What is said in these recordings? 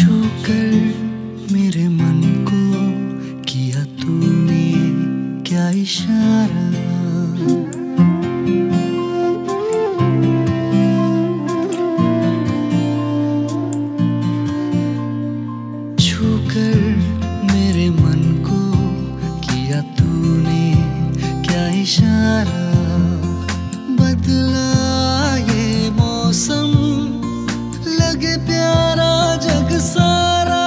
छूकर मेरे मन को किया तूने क्या इशारा। छूकर मेरे मन को किया तूने क्या इशारा। बदला ये मौसम लगे प्यारा जग सारा।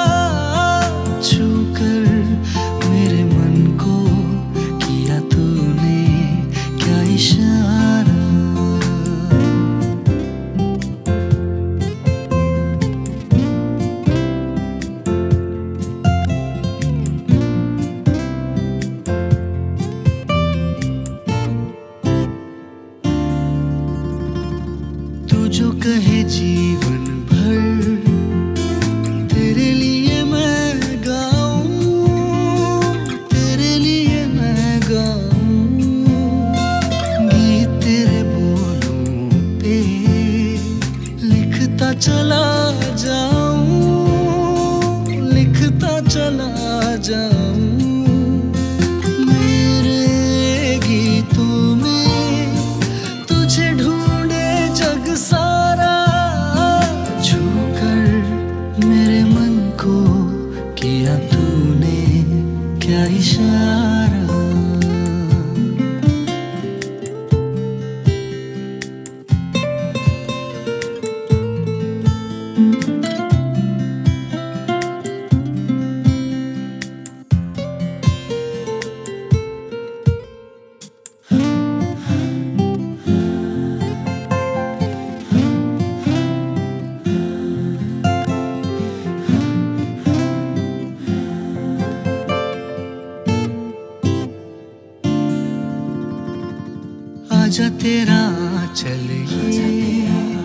छूकर मेरे मन को किया तूने क्या इशारा। तू जो कहे जीवन भर तेरे लिए मैं गाऊं, तेरे लिए मैं गाऊं। गीत तेरे बोलों पे लिखता चला जाऊं, लिखता चला जाऊं। मेरे गीतों में तुझे ढूंढे जग सारा। छूकर मेरे मन को किया तूने क्या इशारा। आजा तेरा चलिए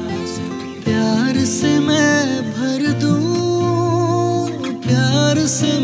प्यार से मैं भर दूं, प्यार से